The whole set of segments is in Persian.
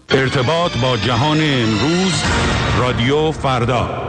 ارتباط با جهان امروز، رادیو فردا.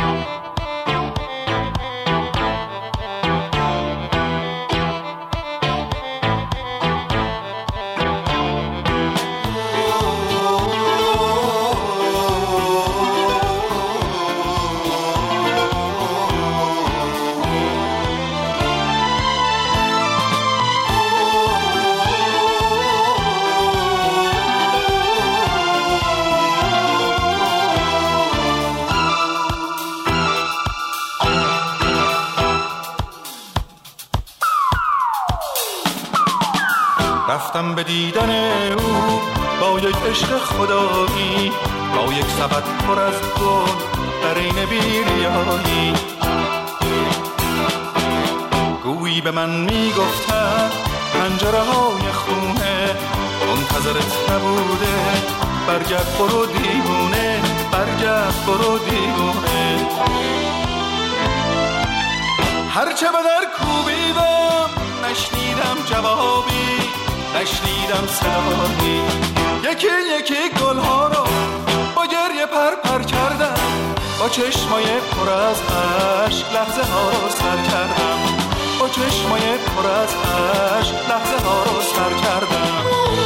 رفتم به دیدن او با یک عشق خدایی، با یک سبد پر از گل در این بیریایی. گویی به من میگفتن پنجره های خونه منتظرت نبوده، برگرد برو دیوونه، برگرد برو دیوونه. هرچه به در کوبیدم نشنیدم جوابی، نشنیدم صدایی. یکی یکی گلها رو با گریه پر کردم، با چشمای پر از عشق لحظه ها رو سر کردم، با چشمای پر از عشق لحظه ها رو سر کردم.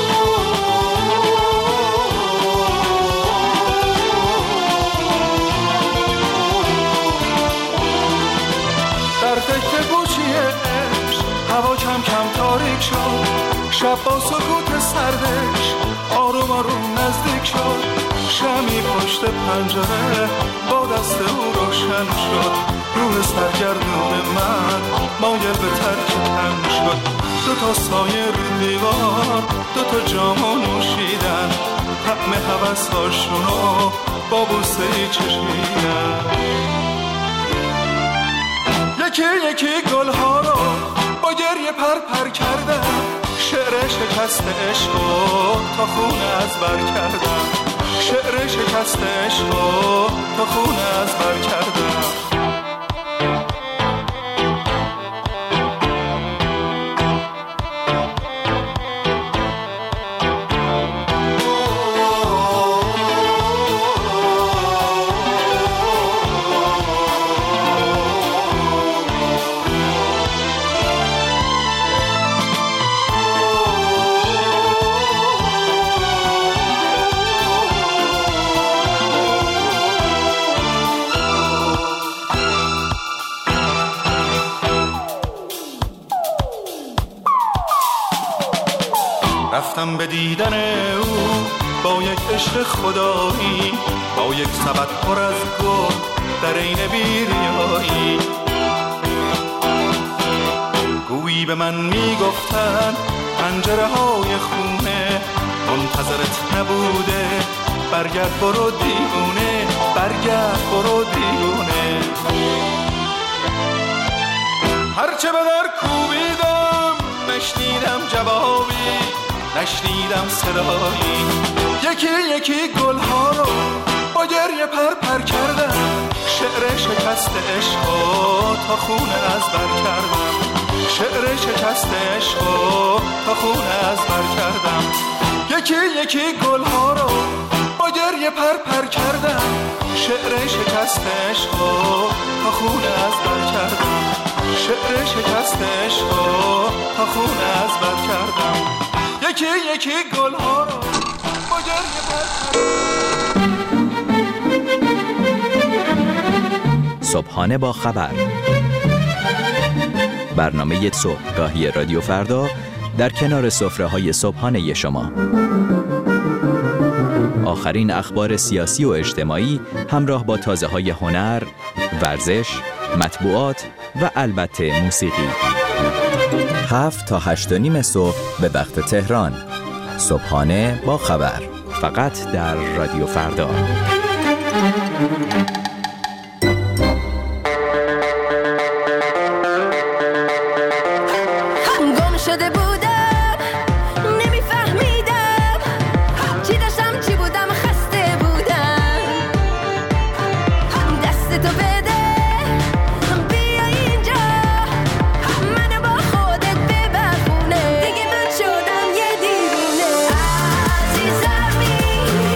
در فکر گوشی عشق هوا کم کم تاریک شد، شب با سکوت سردش آروم آروم نزدیک شد. شمی پشت پنجره با دست او روشن شد، روح سرگردون من مایل به ترک تن شد. دوتا سایه رو دیوار، دوتا جامو نوشیدن، طعم هوس‌هاشونو با بوسه‌ای چشیدن. یکی یکی گلها رو با گریه پر کردم، شعر شکست عشقو تا خونه از بر کردم، شعر شکست عشقو تا خونه از بر کردم. رفتم به دیدن او با یک عشق خدایی، با یک سبد پر از گل در این بیریایی. گویی به من میگفتن پنجره های خونه منتظرت نبوده، برگرد برو دیوونه، برگرد برو دیوونه. هرچه به در کوبیدم نشنیدم جوابی، نشنیدم صدایی. یکی یکی گلها رو با گریه پر کردم، شعر شکست عشقو تا خونه از بر کردم، شعر شکست عشقو تا خونه از بر کردم. یکی یکی گلها رو با گریه پر کردم، شعر شکست عشقو تا خونه از بر کردم، شعر شکست عشقو تا خونه از بر کردم. یکی یکی گلها رو با گریه پر. صبحانه با خبر، برنامه صبحگاهی رادیو فردا در کنار سفره‌های صبحانه شما. آخرین اخبار سیاسی و اجتماعی همراه با تازه‌های هنر، ورزش، مطبوعات و البته موسیقی. 7 تا 8:30 صبح به وقت تهران. صبحانه با خبر، فقط در رادیو فردا. دیگه من شدم یه دیوونه. عزیزمی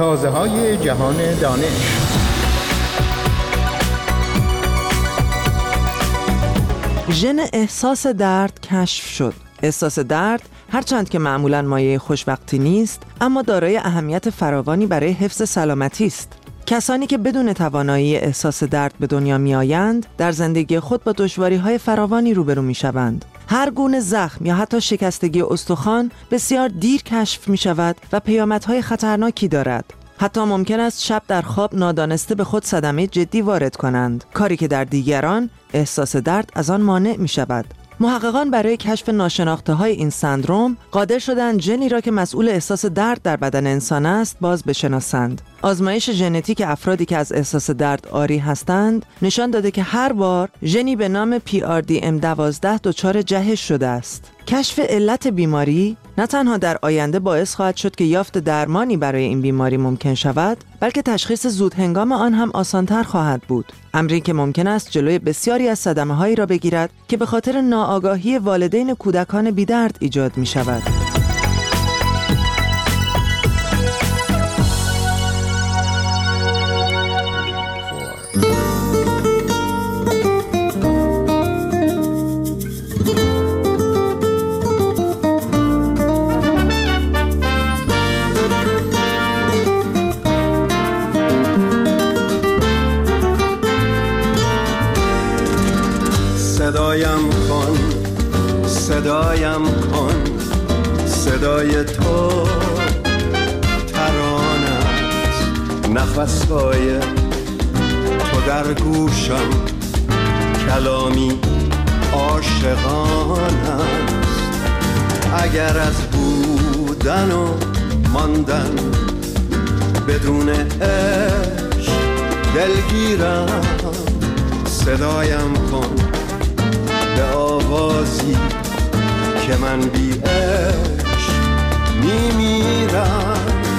تازه‌های جهان دانش. ژن احساس درد کشف شد. احساس درد هرچند که معمولاً مایه خوشبختی نیست، اما دارای اهمیت فراوانی برای حفظ سلامتی است. کسانی که بدون توانایی احساس درد به دنیا می آیند، در زندگی خود با دشواری‌های فراوانی روبرو می شوند. هر گونه زخم یا حتی شکستگی استخوان بسیار دیر کشف می شود و پیامدهای خطرناکی دارد. حتی ممکن است شب در خواب نادانسته به خود صدمه جدی وارد کنند، کاری که در دیگران احساس درد از آن مانع می شود. محققان برای کشف ناشناخته‌های این سندروم قادر شدند ژنی را که مسئول احساس درد در بدن انسان است باز بشناسند. آزمایش ژنتیک افرادی که از احساس درد عاری هستند نشان داده که هر بار ژنی به نام PRDM12 دچار جهش شده است. کشف علت بیماری نه تنها در آینده باعث خواهد شد که یافت درمانی برای این بیماری ممکن شود، بلکه تشخیص زود هنگام آن هم آسانتر خواهد بود. امری که ممکن است جلوی بسیاری از صدمه‌هایی را بگیرد که به خاطر ناآگاهی والدین کودکان بی‌درد ایجاد می شود. صدایم کن صدای تو ترانه است، نفس‌های تو در گوشم کلامی عاشقانه است. اگر از بودن و ماندن بدون عشق دلگیرم، صدایم کن به آوازی که من بی عشق میمیرم.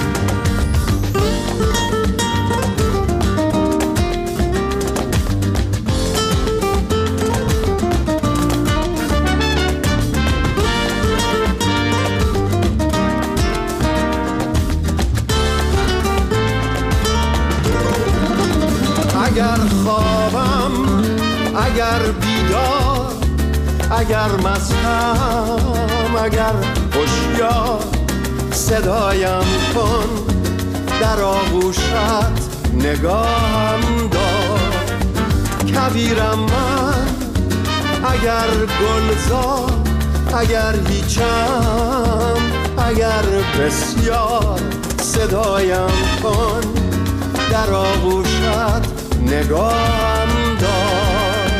اگر خوابم، اگر بیدار، اگر مستم، اگر هوشیار، صدایم کن در آغوشت نگاهم دار. کبیرم من اگر گلزار، اگر هیچم، اگر بسیار، صدایم کن در آغوشت نگاهم دار.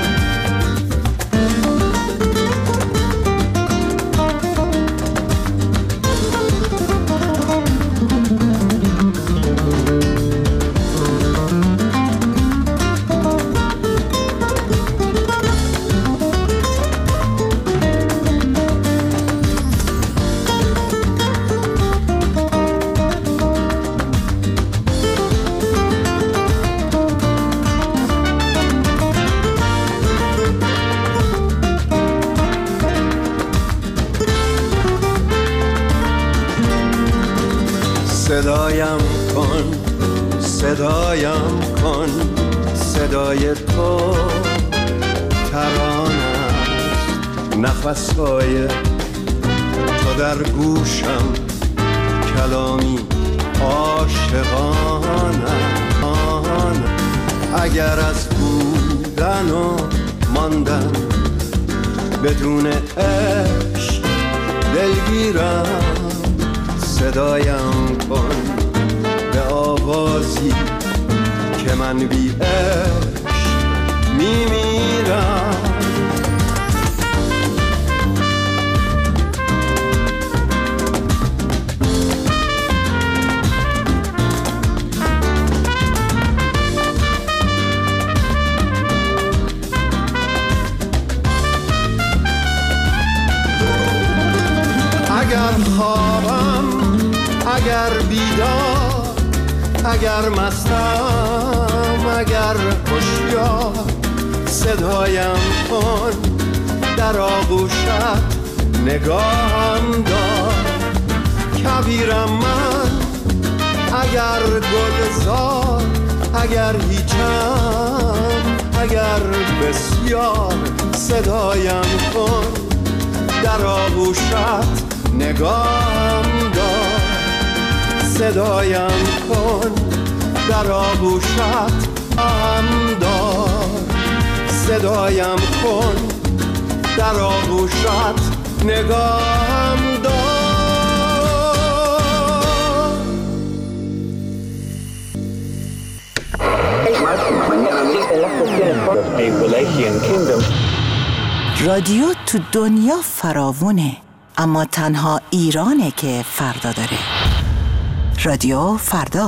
صدایم کن، صدایم کن، صدای تو ترانه است، نفس‌های تو در گوشم کلامی عاشقانه. اگر از بودن و ماندن بدون عشق دلگیرم، صدایم کن به آوازی که من بی عشق میمیرم. اگر خوابم، اگر بیدار، اگر مستم، اگر هوشیار، صدایم کن در آغوشت نگاهم دار. کبیرم من اگر گلزار، اگر هیچم، اگر بسیار صدایم کن، در آغوشت نگاهم دار، صدایم کن، در آغوشت هم دار، صدایم کن، در آغوشت نگاهم دار. رادیو تو دنیا فراوونه، اما تنها ایرانه که فردا داره. رادیو فردا.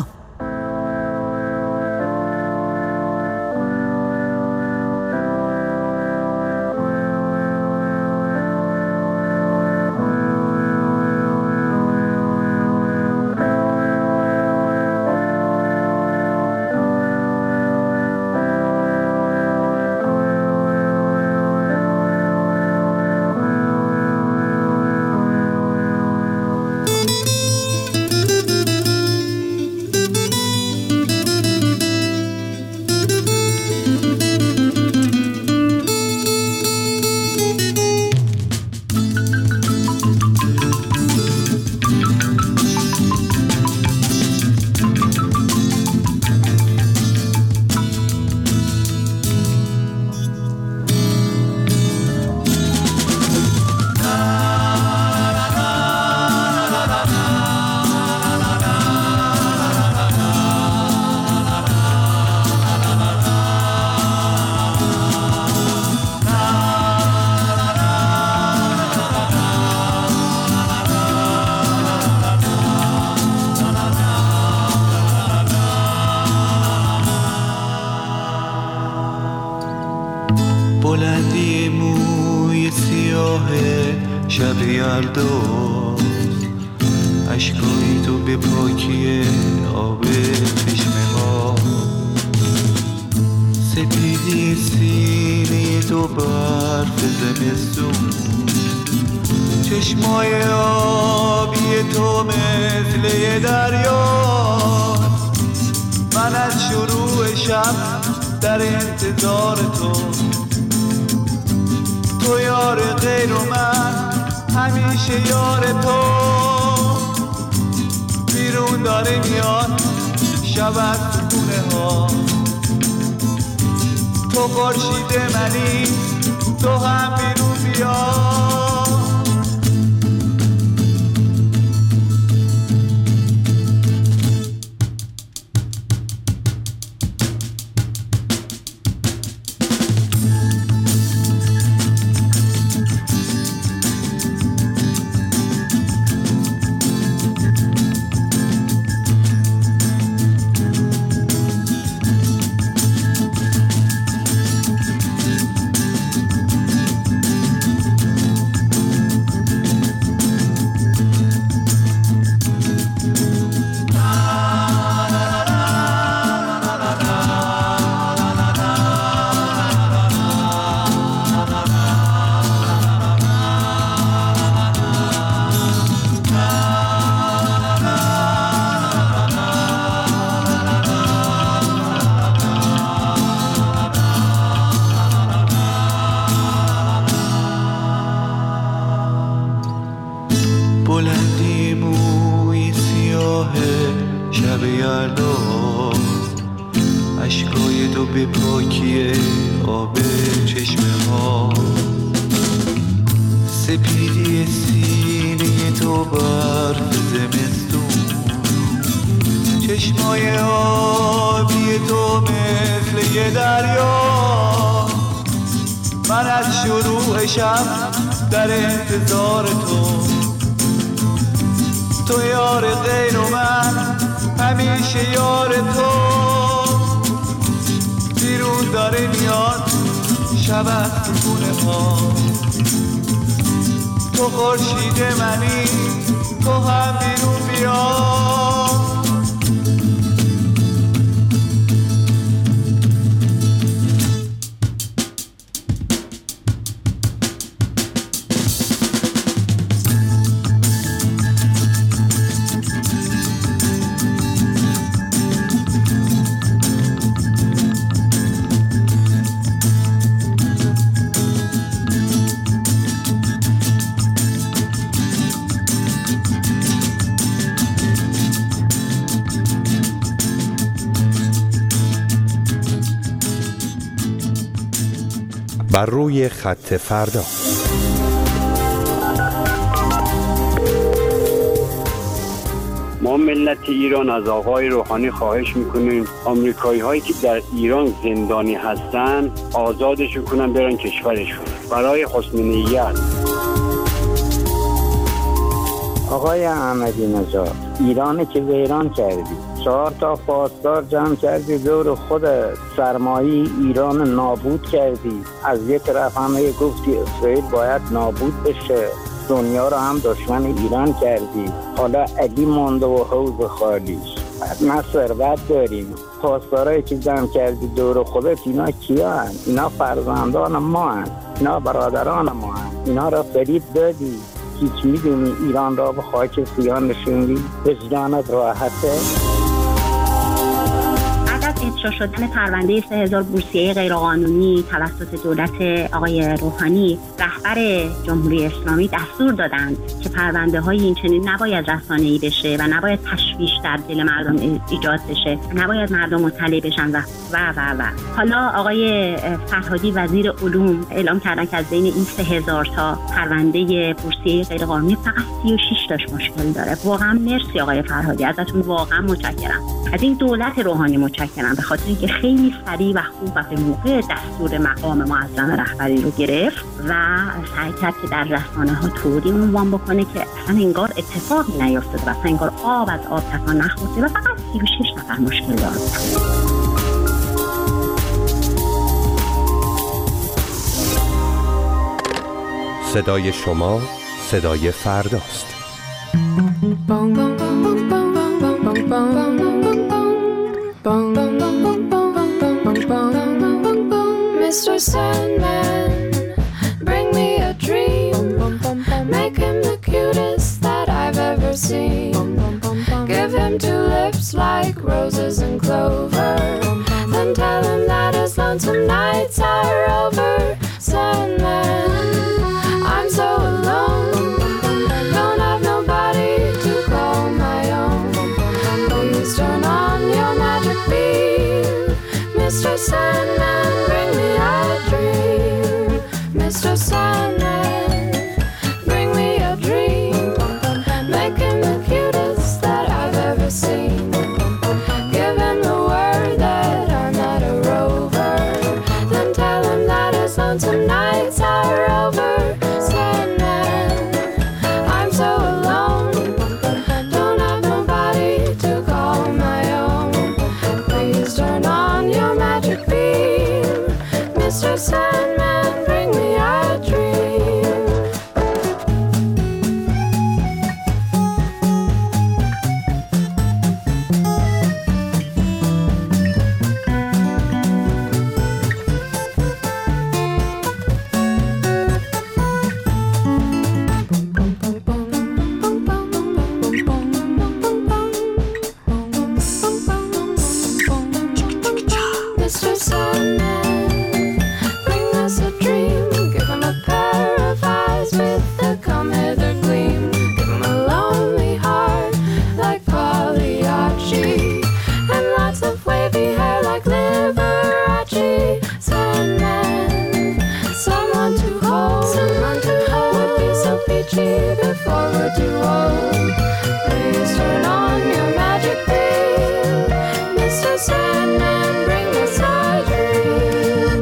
بلندی موی سیاه شب یلدا، اشکای تو به پاکی آب چشمه ها، سپیدی سینه تو برف زمستون، چشمای آبی تو مثل یه دریا. من از شروع شب در انتظار تو، تو یار غیر و من همیشه یار تو. بیرون داره میاد شب از خونه ها، تو خورشید منی، تو هم بیرون بیا. بلندی موی سیاه شب یلدا، اشکای تو به پاکی آب چشمه ها، سپیدی سینه تو برف زمستون، چشمای آبی تو مثل یه دریا. من از شروع شب در انتظار تو، تو یار غیر و من همیشه یار تو. بیرون داره میاد شب از خونه ها، تو خورشید منی، تو هم بیرون بیا. بر روی خط فردا. ما ملت ایران از آقای روحانی خواهش میکنیم آمریکایی هایی که در ایران زندانی هستن آزادشون کنن برن کشورشون برای حسن نیت. آقای احمدی نژاد، ایرانی که ویران کردی، 4 تا پاسدار جمع کردی دور خودت، سرمایه ایران نابود کردی. از یک طرف همه گفتی اسرائیل باید نابود بشه، دنیا رو هم دشمن ایران کردی. حالا علی مونده و حوض خالیش، نه ثروت داریم. پاسدارایی که جمع کردی دور خودت، اینا کیان؟ اینا فرزندان ما هست، اینا برادران ما هست. اینا را فریب دادی. هیچ میدونی ایران را به خاک سیاه نشوندی؟ وجدانت راحته؟ اجرا شدن پرونده 3000 بورسیه غیرقانونی توسط دولت آقای روحانی، رهبر جمهوری اسلامی دستور دادند که پرونده های این چنین نباید رسانه‌ای بشه و نباید تشویش در دل مردم ایجاد بشه، نباید مردم مطلع بشن و. حالا آقای فرهادی وزیر علوم اعلام کردن که از بین این 3000 تا پرونده بورسیه غیرقانونی فقط 36 تاش مشکل داره. واقعا مرسی آقای فرهادی، ازتون واقعا متشکرم. از این دولت روحانی متشکرم به خاطر اینکه خیلی سریع و خوب و به موقع دستور مقام معظم رهبری رو گرفت و سعی کرد که در رسانه‌ها طوری عنوان بکنه که اصلا انگار اتفاقی نیفتاده و اصلا انگار آب از آب تکان نخورده و فقط 36 نفر مشکل داشتن. صدای شما صدای فرداست. Mr. Sandman, bring me a dream. Make him the cutest that I've ever seen. Give him 2 lips like roses and clover. Then tell him that his lonesome nights are over. Sandman, I'm so alone. Don't have nobody to call my own. Please turn on your magic beam. Mr. Sandman, bring me a dream. Mr. Sandman, bring me a dream. Make him the cutest that I've ever seen. Give him the word that I'm not a rover. Then tell him that his lonesome nights are over. Sandman, I'm so alone. Don't have nobody to call my own. Please turn on your magic beam. Mr. Sandman, bring me a dream. Mr. Sandman, bring us a dream. Give him a pair of eyes with the come hither gleam. Give him a lonely heart like Pagliacci, and lots of wavy hair like Liberace. Sandman, someone to hold would be so peachy before we're too old. Please turn on your magic beam. Mr. Sandman, bring us a dream.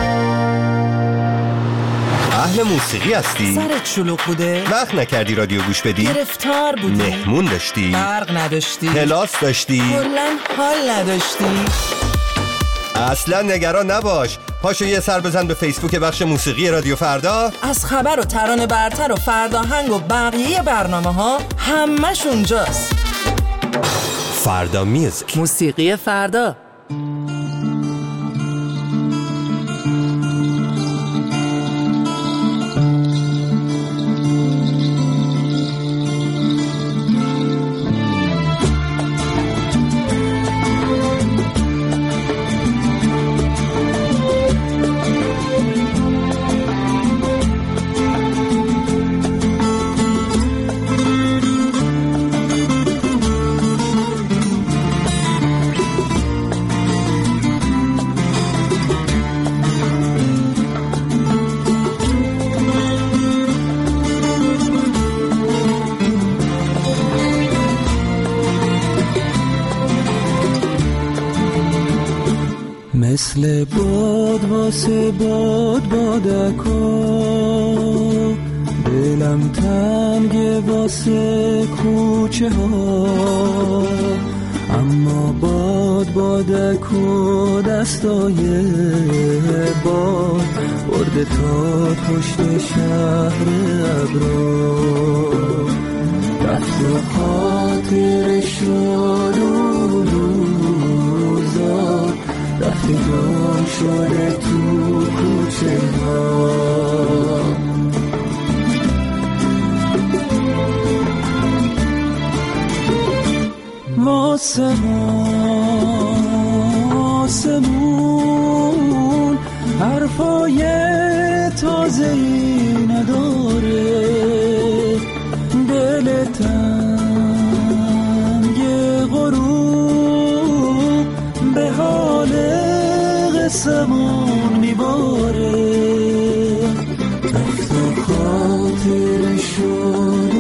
اهل موسیقی هستی؟ سرت شلوغ بوده؟ وقت نکردی رادیو گوش بدی؟ گرفتار بودی؟ مهمون داشتی؟ برق نداشتی؟ کلاس داشتی؟ کلاً حال نداشتی؟ اصلا نگران نباش، پاشو یه سر بزن به فیسبوک بخش موسیقی رادیو فردا. از خبر و ترانه برتر و فرداهنگ و بقیه برنامه ها همش اونجاست. فردا میوزیک، موسیقی فردا. مثل باد واسه باد بادکا، دلم تنگه واسه کوچه ها، اما باد بادکو دستای باد برده تا پشت شهر ابرا، رفت و خاطرش شد و روزا، رفت گم شده تو کوچه ها. آسمون حرفای تازه‌ای نداره، دل تنگ غروب به حال قسمون میباره، رفت و خاطر شد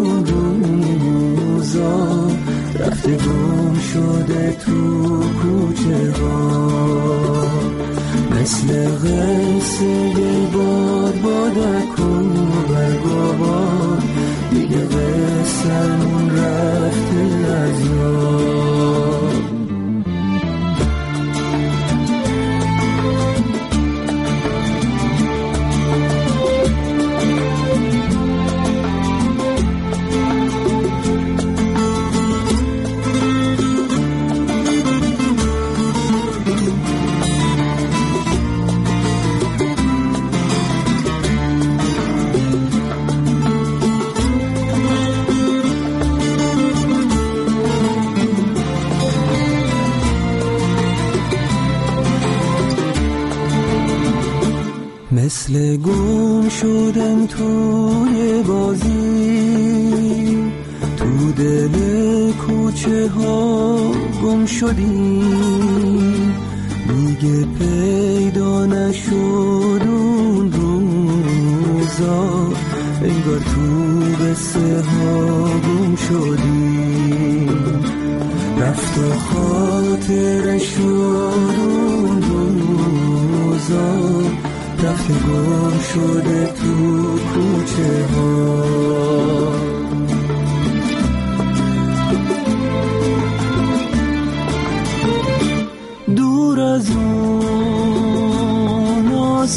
روزا، رفت گم شده تو کوچه ها، مثل قصه باد بادک و برگ و باد، دیگه قصه‌مون رفته از یاد. مثل گم شدم توی بازی، تو دل کوچه ها گم شدیم، دیگه پیدا نشد اون روزا، انگار تو قصه ها گم شدیم، رفت و خاطر شد اون روزا، رفت گم شده تو کوچه ها. دور از اون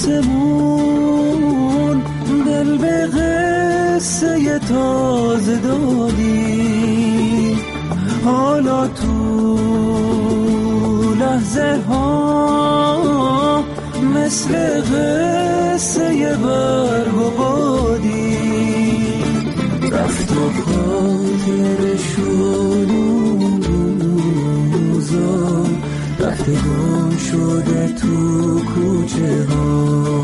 آسمون دل به قصه تازه دادی، حالا تو لحظه ها مثل قصه برگ و بادی، رفت و خاطر شد اون روزا، رفت گم شده تو کوچه ها،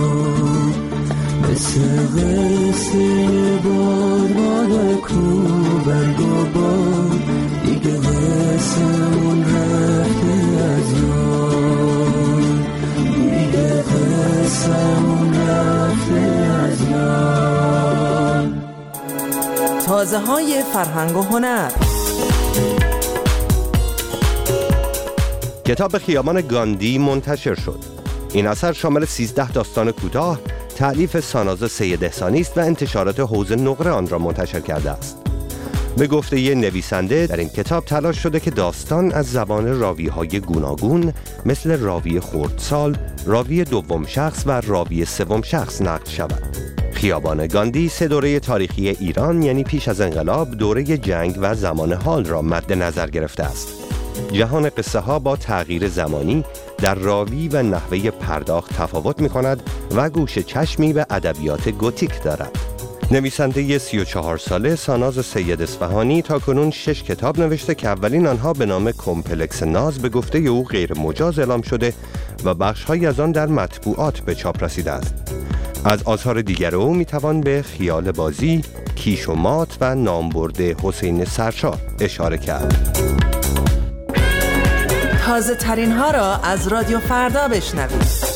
مثل قصه باد بادک و برگ و باد، دیگه قصه‌مون رفته از یاد، دیگه قصه‌مون رفته از یاد. تازه های فرهنگ و هنر. کتاب خیابان گاندی منتشر شد. این اثر شامل 13 داستان کوتاه تألیف ساناز سید احسانی است و انتشارات حوض نقره آن را منتشر کرده است. به گفته ی نویسنده در این کتاب تلاش شده که داستان از زبان راوی‌های گوناگون مثل راوی خردسال، راوی دوم شخص و راوی سوم شخص نقل شود. خیابان گاندی 3 دوره تاریخی ایران یعنی پیش از انقلاب، دوره جنگ و زمان حال را مد نظر گرفته است. جهان قصه ها با تغییر زمانی در راوی و نحوه پرداخت تفاوت می کند و گوش چشمی به ادبیات گوتیک دارد. نویسنده 34 ساله ساناز سید اصفهانی تاکنون 6 کتاب نوشته که اولین آنها به نام کمپلکس ناز به گفته او غیر مجاز اعلام شده و بخش‌هایی از آن در مطبوعات به چاپ رسیده است. از آثار دیگر او میتوان به خیال بازی، کیش و مات و نامبرده حسین سرشار اشاره کرد. تازه ترین ها را از رادیو فردا بشنوید.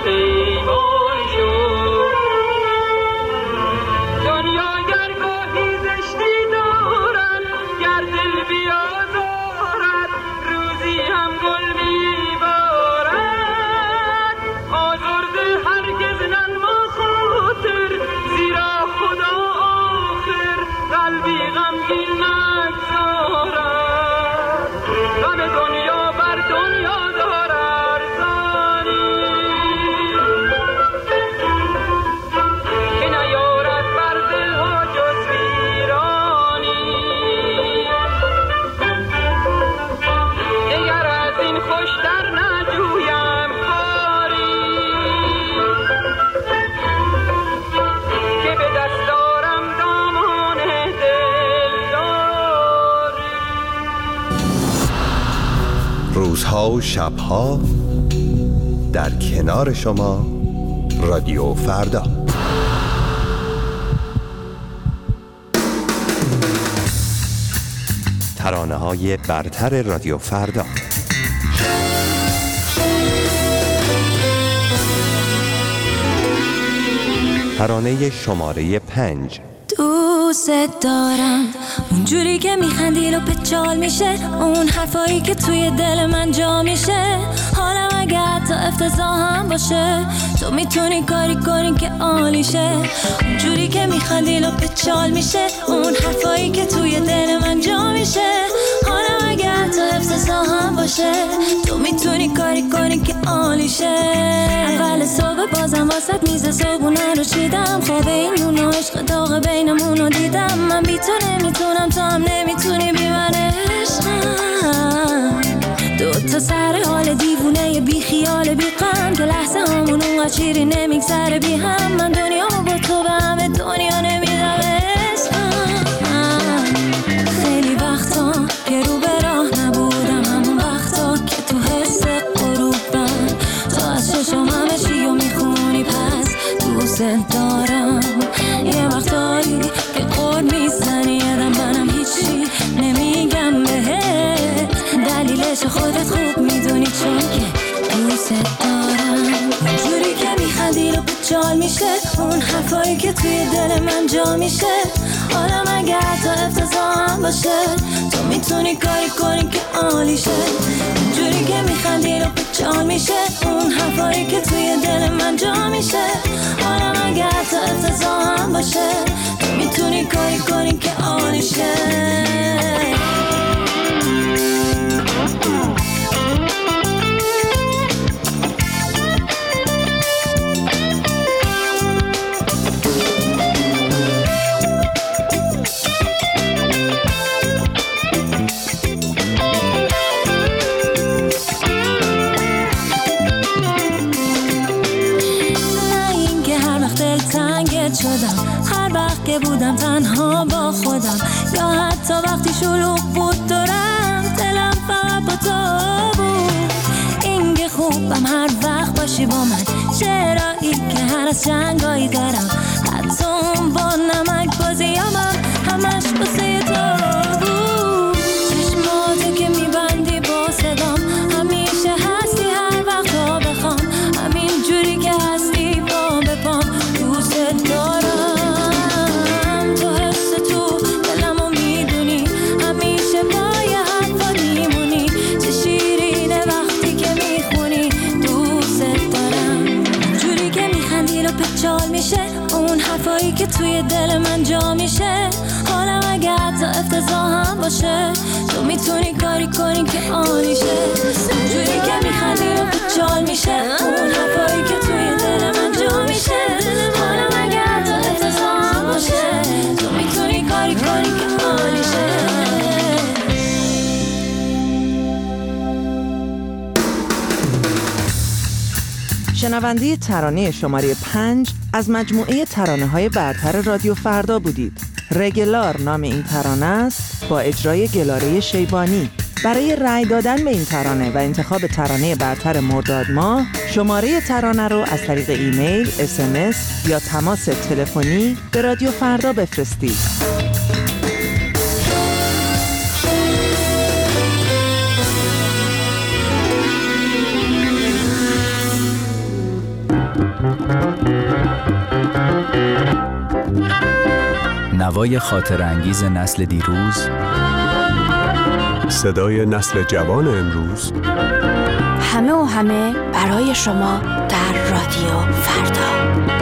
پیمان شد. دنیا گر گاهی زشتی دارد، گر دل بیازارد، روزی هم گل میبارد. آزرده هرگز ننما خاطر، زیرا خدا آخر قلبی غمگین نگذارد. غم دنیا بر دنیا دار ارزانی، که نیارد بر دلها جز ویرانی. دگر از این خوشتر نجویم کاری، که به دست دارم دامان دلداری. روزها و شبها در کنار شما رادیو فردا. ترانه‌های برتر رادیو فردا. ترانه شماره 5. دوست دارم اونجوری که میخندی و پچال میشه، اون حرفایی که توی دل من جا میشه. حالم اگه حتی افتضاح هم باشه، تو میتونی کاری کنی که عالیشه. اونجوری که میخندی و پچال میشه، اون حرفایی که توی دل من جا میشه. حالم اگه حتی افتضاح هم باشه، تو میتونی کاری کنی که عالیشه. اول صبح بازم واسط میز صبحونه رو چیدم، خواب این نون و عشق داغ بینمون رو دیدم. من بی تو نمیتونم، تو هم نمیتونی بی من عشقم. دوتا سر حال دیوونه بی خیال بی غم، که لحظه همون اونقدر چیری نمیگذره بی هم. من دنیامو با تو به همه دنیا نمیدم عشقم. خیلی وقتا که رو به راه نبودم، همون وقتا که تو حس غروبم، تو از چشم همه چیو میخونی پس دوست دارم. یه وقتایی که قول میزنی یادم منم هیچی نمیگم بهت، دلیلش خودت خوب میدونی چون که دوست دارم. اونجوری که میخندی رو بچال میشه، اون حرفایی که توی دل من جا میشه. حالم اگه حتی افتضاح هم باشه، تو میتونی کاری کنی که عالیشه. اونجوری که میخندی رو بچال میشه، اون حرفایی که توی دل من جا میشه. حالم اگه حتی افتضاح هم باشه، تو میتونی کاری کنی که عالیشه. شدم هر وقت که بودم تنها با خودم، یا حتی وقتی شلوغ بود دورم، دلم فقط با تو بود. این که خوبم هر وقت باشی با من، چرایی که هر از جنگایی دارم، حتی اون با نمک بازیامم همش بسه تو بود. چشماتو که میبندی با صدام، همیشه هستی هر وقت ها بخوام، همین جوری که هستی با بپام. دوست دارم تو حس تو دلمو میدونی، همیشه پای حرفا میمونی، چه شیرینه وقتی که میخونی. دوست دارم جوری که میخندی رو پچال میشه، اون حرفایی که توی دل من جا میشه. حالم اگه حتی افتضاح هم باشه، تو میتونی کاری کنی که عالیشه. جوری که میخندی رو پچال میشه، اون حرفایی که توی دل من جا میشه. حالم اگه حتی افتضاح هم باشه، تو میتونی کاری کنی که عالیشه. شنونده ترانه شماره 5 از مجموعه ترانه‌های برتر رادیو فردا بودید. رگلار نام این ترانه است، با اجرای گلاره شیبانی. برای رأی دادن به این ترانه و انتخاب ترانه برتر مرداد ماه، شماره ترانه رو از طریق ایمیل، SMS یا تماس تلفنی به رادیو فردا بفرستید. هوای خاطر انگیز نسل دیروز، صدای نسل جوان امروز، همه برای شما در رادیو فردا.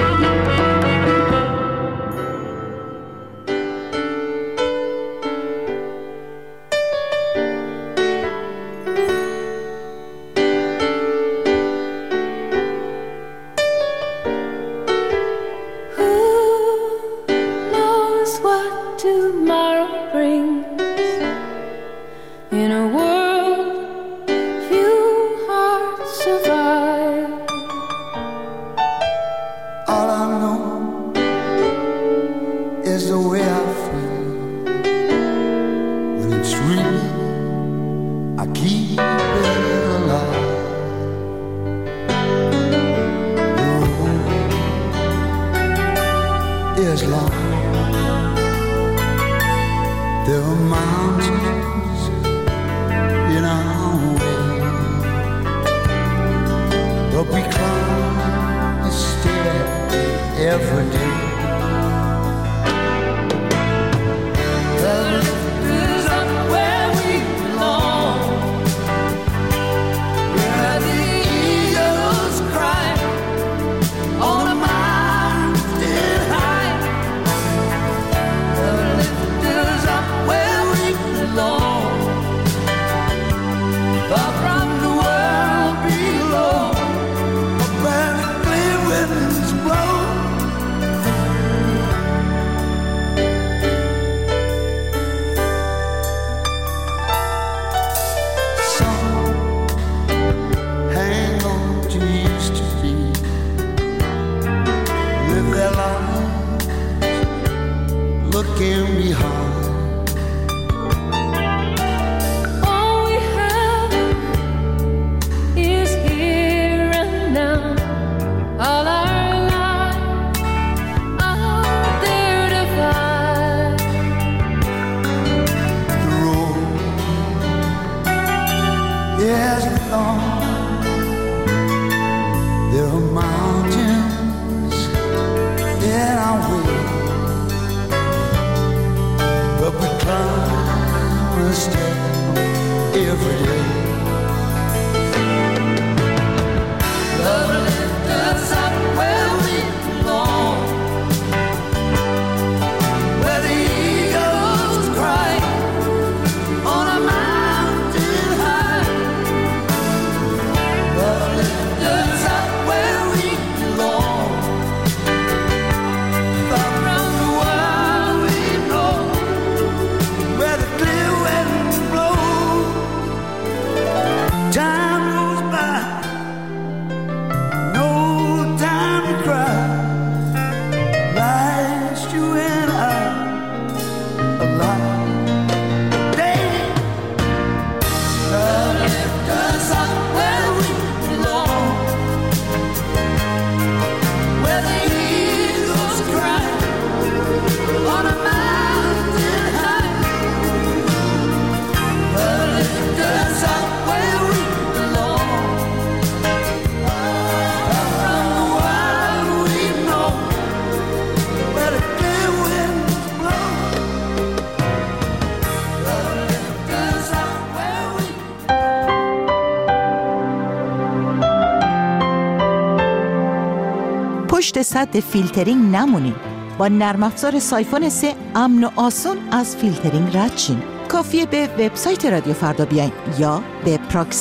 پشت سد فیلترینگ نمونید. با نرم افزار سایفون 3 امن و آسون از فیلترینگ رد شین. کافیه به وبسایت رادیو فردا بیاین یا به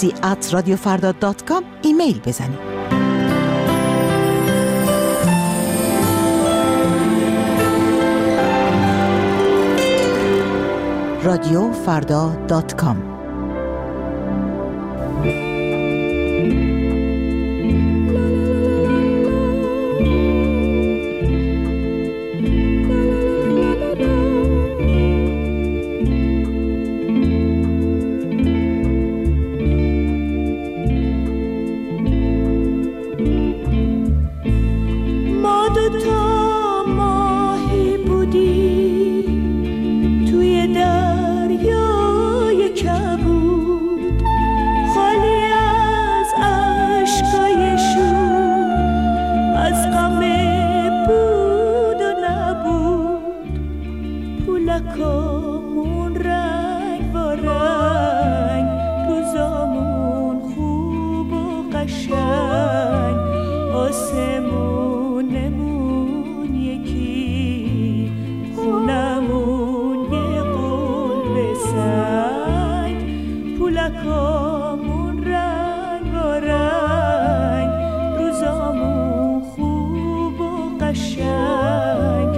proxy@radiofarda.com ایمیل بزنید. radiofarda.com دریای کم شبامون رنگ و رنگ، روزامون خوب و قشنگ،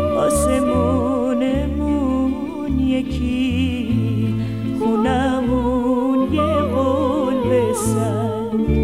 آسمونمون یکی، خونمون یه قلب سنگ.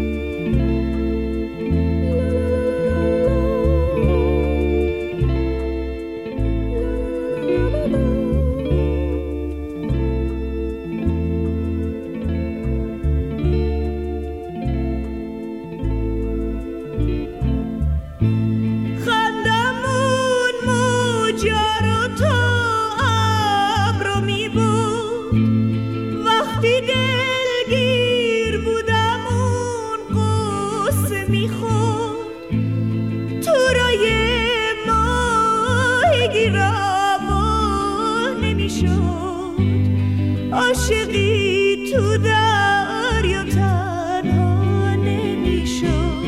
عاشقی تو دریا تنها نمیشد،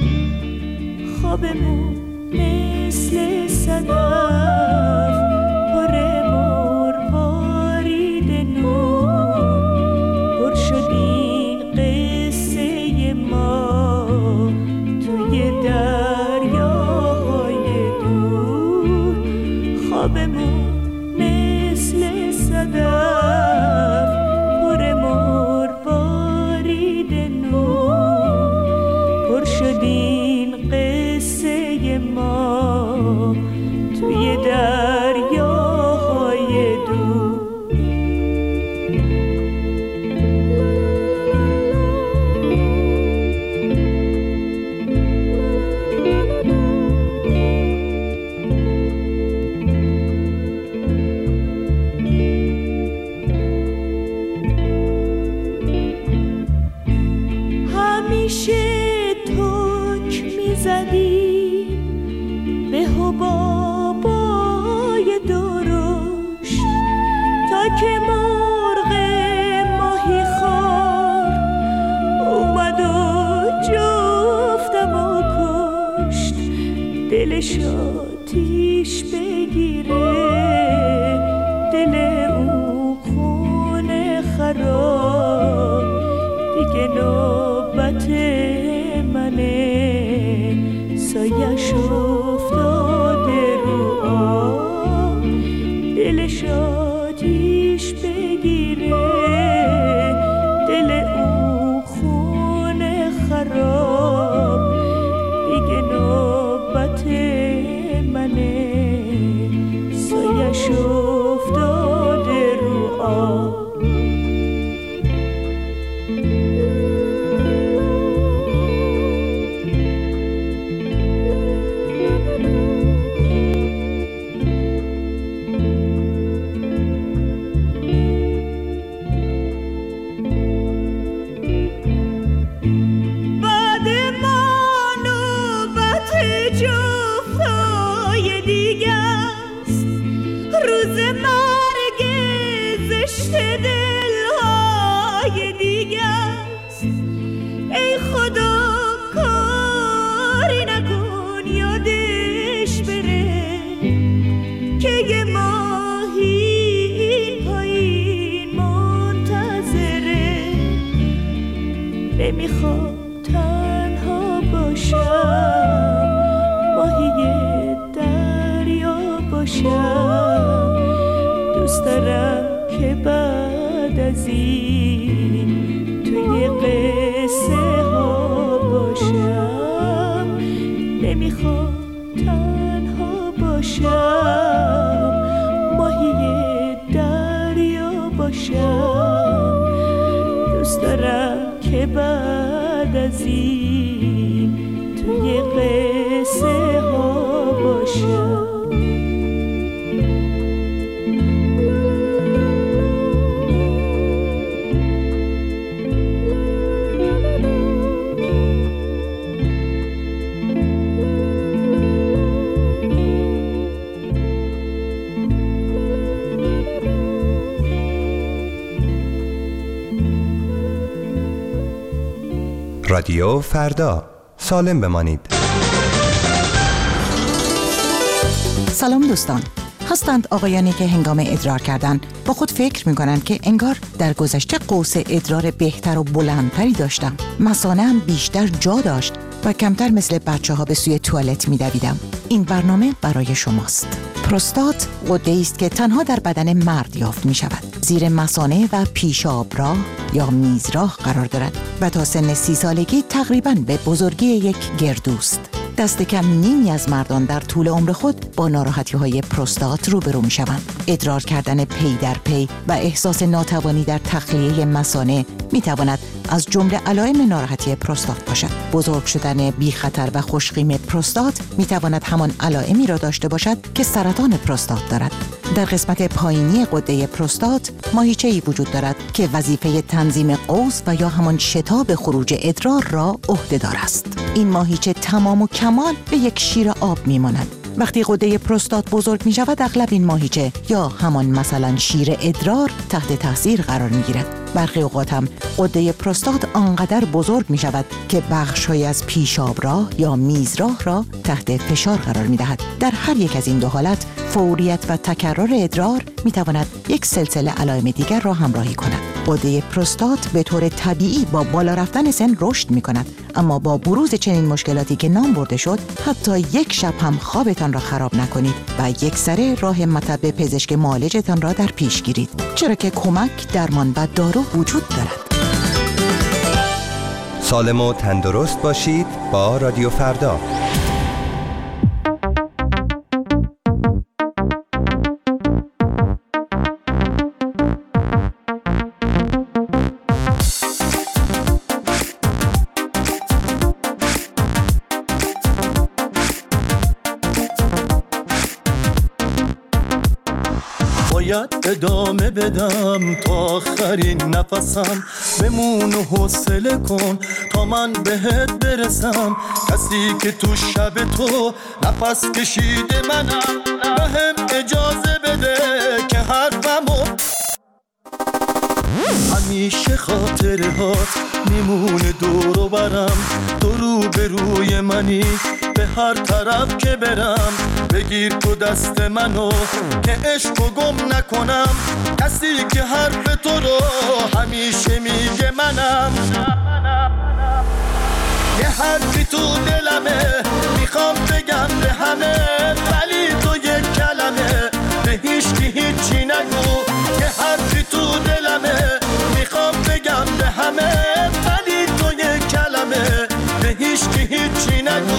خوابمون مثل صدف پر مروارید نور، پر شد این قصه ما توی دریاهای دور، خوابمون مثل صدف توی دریاهای دور. همیشه توک میزدی به حبابای درشت، تا که مرغ ماهی خوار اومد و جفتم و کشت، دلش آتیش بگیره، دل اون خونه خراب، دیگه نوبت منه، سایش افتاده رو آب، دلش آتیش بگیره، دل اون خونه خراب، دیگه نوبت منه، سایش افتاده رو آب. نمیخوام تنها باشم، ماهی دریا باشم، دوست دارم که بعد از این توی قصه ها باشم، نمیخوام تنها باشم، ماهی دریا باشم، دوست دارم که بعد از این توی قصه ها باشم. رادیو فردا، سالم بمانید. سلام دوستان، هستند آقایانی که هنگام ادرار کردن با خود فکر می‌کنند که انگار در گذشته قوس ادرار بهتر و بلندتری داشتم. مثانه هم بیشتر جا داشت و کمتر مثل بچه‌ها به سوی توالت می‌دویدم. این برنامه برای شماست. پروستات غده‌ای است که تنها در بدن مرد یافت می‌شود. زیر مثانه و پیشابراه یا میزراه قرار دارد و تا سن 30 سالگی تقریباً به بزرگی یک گردوست. دست کم نیمی از مردان در طول عمر خود با ناراحتی‌های پروستات روبرو می‌شوند. ادرار کردن پی در پی و احساس ناتوانی در تخلیه مثانه می‌تواند از جمله علائم ناراحتی پروستات باشد. بزرگ شدن بی خطر و خوشقیم پروستات می‌تواند همان علائمی را داشته باشد که سرطان پروستات دارد. در قسمت پایینی غده پروستات ماهیچه‌ای وجود دارد که وظیفه تنظیم قوس و یا همان شتاب خروج ادرار را عهده‌دار است. این ماهیچه تمام و کمال به یک شیر آب می‌ماند. وقتی غده پروستات بزرگ می شود اغلب این ماهیچه یا همان مثلا شیر ادرار تحت تاثیر قرار می گیرد. برخی اوقات هم غده پروستات آنقدر بزرگ می شود که بخش‌هایی از پیشابراه یا میزراه را تحت فشار قرار می دهد. در هر یک از این دو حالت فوریت و تکرار ادرار می تواند یک سلسله علائم دیگر را همراهی کند. غده پروستات به طور طبیعی با بالا رفتن سن رشد می کند، اما با بروز چنین مشکلاتی که نام برده شد حتی یک شب هم خوابتان را خراب نکنید و یک سره راه مطب پزشک معالجتان را در پیش گیرید، چرا که کمک، درمان و دارو وجود دارد. سالم و تندرست باشید با رادیو فردا. باید ادامه بدم تا آخرین نفسم، بمون و حوصله کن تا من بهت برسم. کسی که تو شب تو نفس کشیده منم، بهم اجازه بده که حرفمو همیشه خاطرهات میمونه دور و برم. تو رو به روی منی به هر طرف که برم، بگیر تو دست منو که عشقو گم نکنم. کسی که حرف تو رو همیشه میگه منم. یه حرفی تو دلمه میخوام بگم به همه، ولی تو یک کلمه به هیچکی هیچی نگو. یه حرفی تو دلمه میخوام بگم به همه، ولی تو یک کلمه به هیچکی هیچی نگو.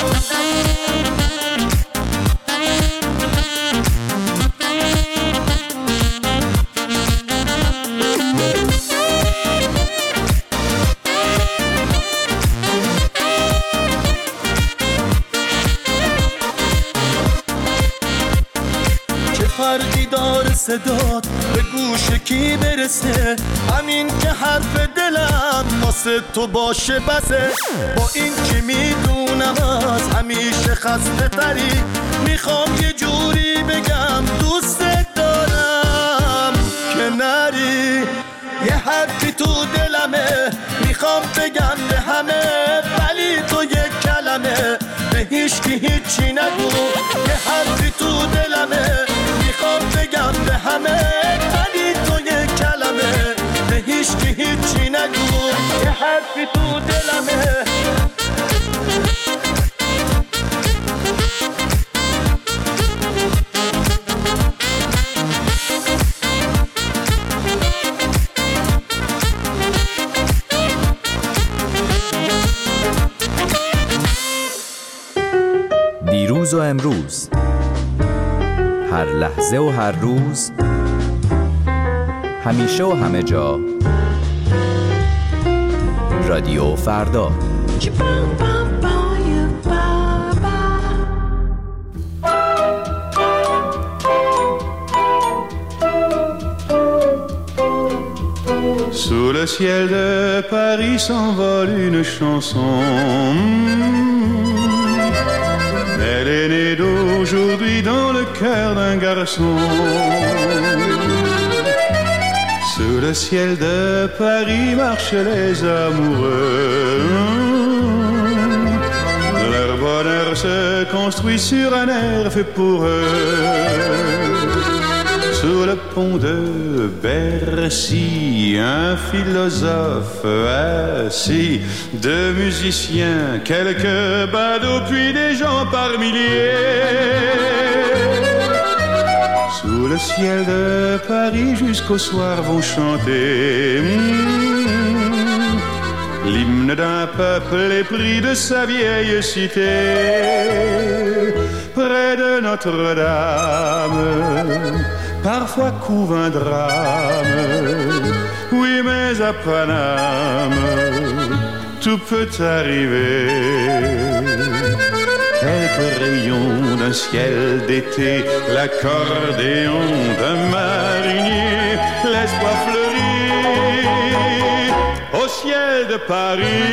فرقی داره صدات به گوش کی برسه، همین که حرف دلم واسه تو باشه بسه. با این که میدونم از همیشه خسته تری، میخوام یه جوری بگم دوست دارم که نری. یه حرفی تو دلمه میخوام بگم به همه، ولی تو یک کلمه به هیچکی هیچی نگو. یه حرفی تو دلمه میخوام بگم به همه، ولی تو یک کلمه به هیچکی هیچی نگو. یه حرفی تو دلمه دیروز و امروز، هر لحظه و هر روز، همیشه و همه جا، رادیو فردا. Sous le ciel de Paris s'envole une chanson. Elle est née d'aujourd'hui dans le cœur d'un garçon. Sous le ciel de Paris marchent les amoureux. Leur voix bonheur se construit sur un air fait pour eux. Sous le pont de Bercy, un philosophe assis, deux musiciens, quelques badauds, puis des gens par milliers. Sous le ciel de Paris jusqu'au soir vont chanter l'hymne d'un peuple épris de sa vieille cité. Près de Notre-Dame, parfois couve un drame. Oui, mais à Paname, tout peut arriver. Quelques rayons d'un ciel d'été, l'accordéon d'un marinier, l'espoir fleurit au ciel de Paris.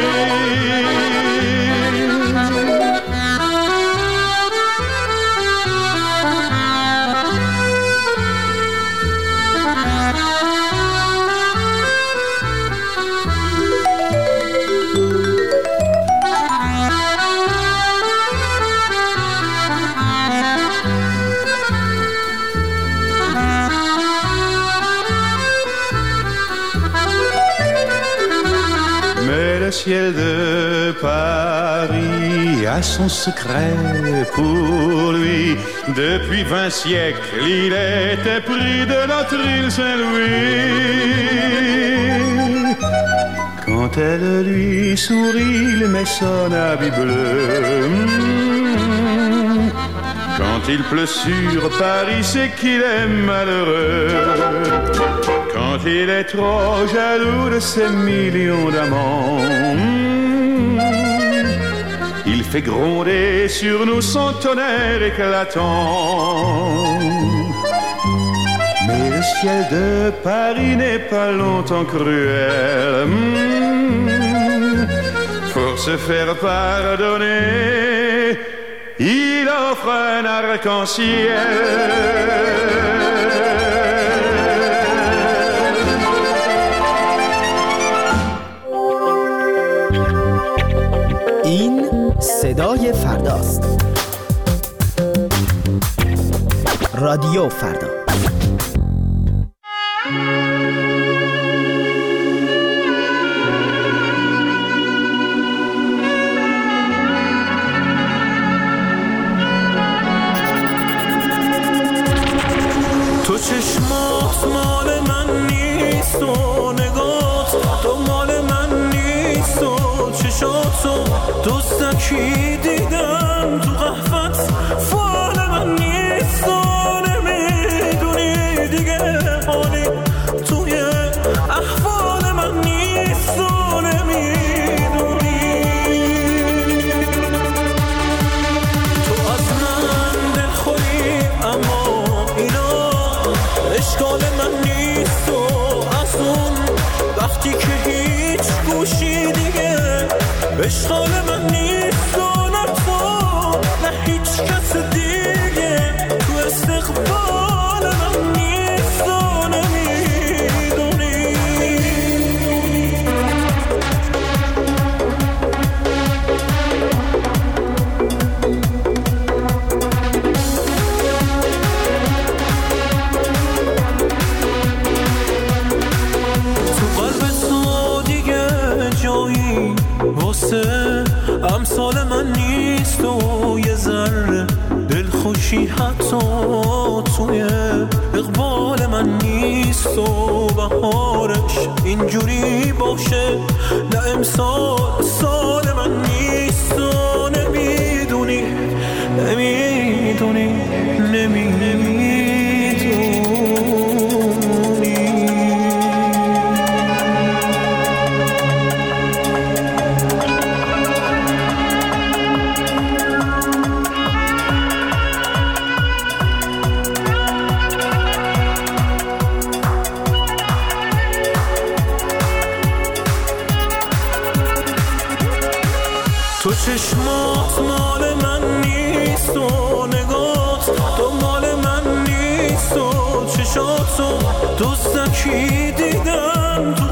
Le ciel de Paris a son secret pour lui. Depuis 20 siècles, il était pris de notre île Saint-Louis. Quand elle lui sourit, il met son habit bleu. Quand il pleut sur Paris, c'est qu'il est malheureux. Quand il est trop jaloux de ses millions d'amants, il fait gronder sur nous son tonnerre éclatant. Mais le ciel de Paris n'est pas longtemps cruel. Pour se faire pardonner, il offre un arc-en-ciel. این صدای فرداست. رادیو فردا. تو چشمات مال من نیست و نگات تو مال من نیست و چشاتو دوستکی دیدم تو قهوت فال من نیست و نمیدونی دیگه حالی توی احوال من نیست و نمیدونی تو از من دلخوری اما اینا اشکال من نیست و از اون وقتی که هیچ گوشی دیگه اشکال من نیست و نه تو نه هیچ کس دیگه تو استقبال من نیست و نمیدونی امثال من نیست و یه ذره دلخوشی حتی توی اقبال من نیست و بهارش اینجوری باشه نه امسال سال من نیست و نمیدونی نمیدونی نمیدونی تو چشمات مال من نیست و نگات تو مال من نیست و چشاتو دوستکی دیدم تو